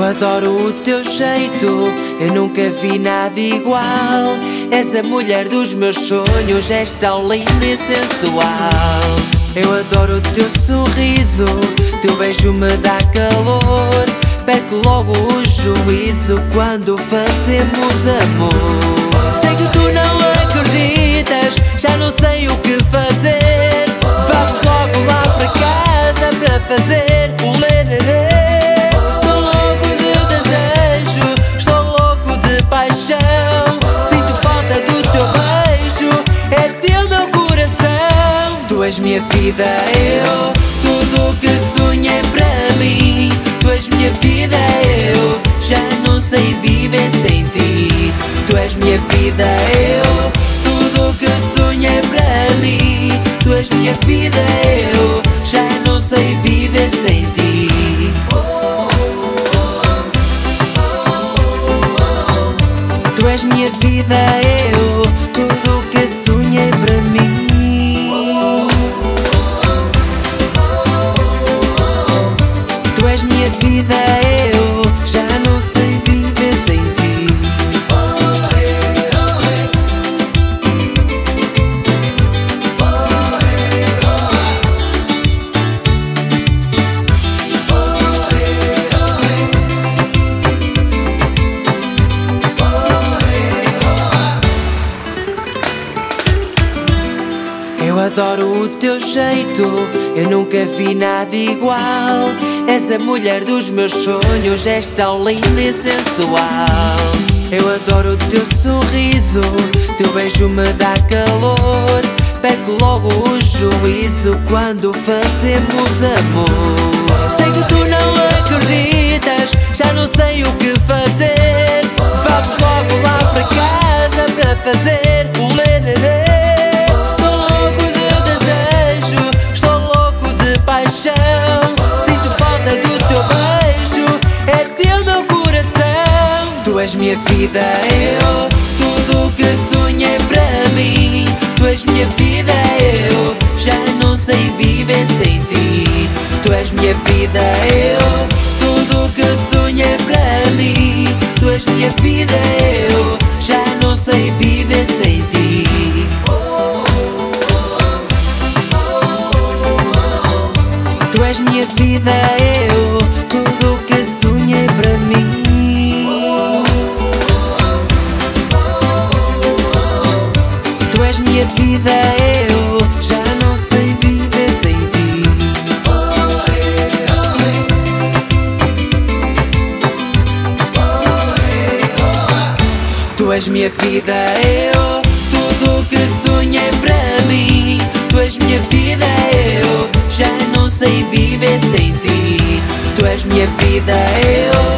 adoro o teu jeito, eu nunca vi nada igual. És a mulher dos meus sonhos, és tão linda e sensual. Eu adoro o teu sorriso, teu beijo me dá calor. Perco logo o juízo quando fazemos amor. Sei que tu não acreditas, já não sei o que fazer. Vamos logo lá para casa para fazer o lererê. Estou louco de desejo, estou louco de paixão. Sinto falta do teu beijo, é teu meu coração. Tu és minha vida, eu, tudo o que sonhei para mim. Tu és minha vida, eu já não sei viver sem ti. Tu és minha vida, eu, tudo o que sonhei para mim. Tu és minha vida, eu já não sei viver sem ti. Tu és minha vida, eu, tudo o que sonhei para mim. Tu és minha vida, eu já não sei viver sem ti. Eu adoro o teu jeito, eu nunca vi nada igual. És a mulher dos meus sonhos, és tão linda e sensual. Eu adoro o teu sorriso, teu beijo me dá calor. Perco logo o juízo quando fazemos amor. Sei que tu não acreditas, já não sei o que fazer. Vamos logo lá para casa para fazer o lererê. Tu és minha vida, eu, tudo o que sonhei para mim. Tu és minha vida, eu já não sei viver sem ti. Tu és minha vida, eu, tudo o que sonhei para mim. Tu és minha vida, eu já não sei viver sem ti. Tu és minha vida, eu, tudo o que sonhei para mim. Tu és minha vida, eu já não sei viver sem ti. Tu és minha vida, eu, tudo o que sonhei para mim. Tu és minha vida, eu já não sei viver sem ti. Tu és minha vida, eu